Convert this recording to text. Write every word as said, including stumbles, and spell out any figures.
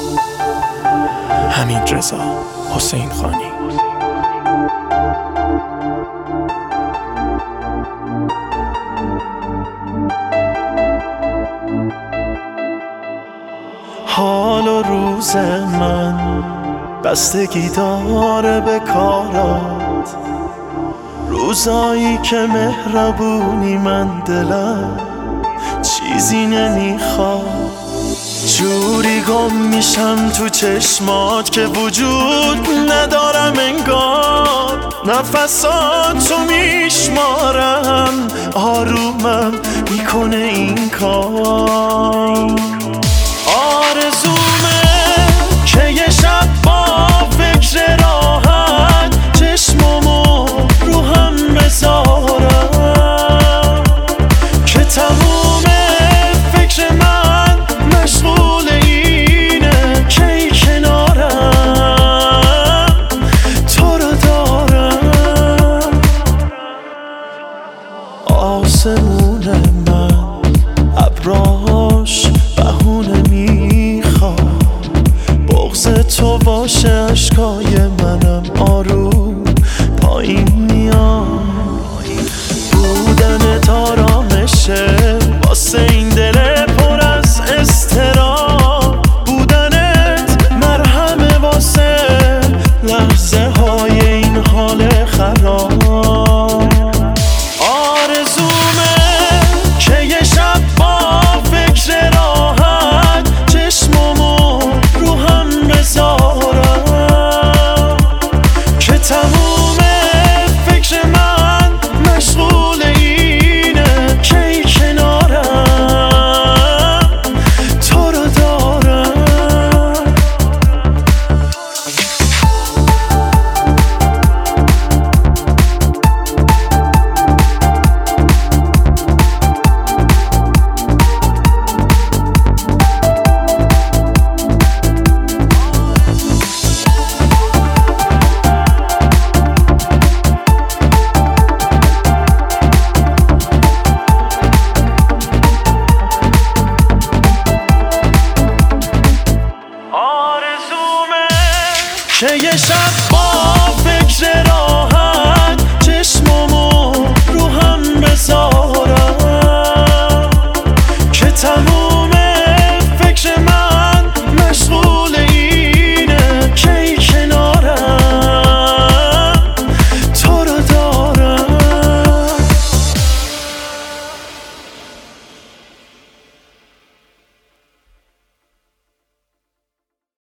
حمیدرضا حسینخانی. حال و روز من بستگی داره به کارات، روزایی که مهربونی من دلم چیزی نمیخواد، جوری گم میشم تو چشمات که وجود ندارم انگار، نفساتو میشمارم آرومم میکنه این کار. آرزومه که یه شب با فکر راحت چشممو رو هم بذارم، که تموم فکر من مشغول اینه که ای کنارم تو رو دارم. آسمون من ابراش بهونه میخواد، بغض تو باشه اشکای منم آروم پایین میاد، بودن تارامشه واسه این دل پر از اضطراب، بودنت مرهمه واسه لحظه های این حال خراب. آرزومه که یه شب با فکر راحت چشممو رو هم بذارم، که تموم فکر من مشغول اینه که ای کنارم تو رو دارم. که یه شب با فکر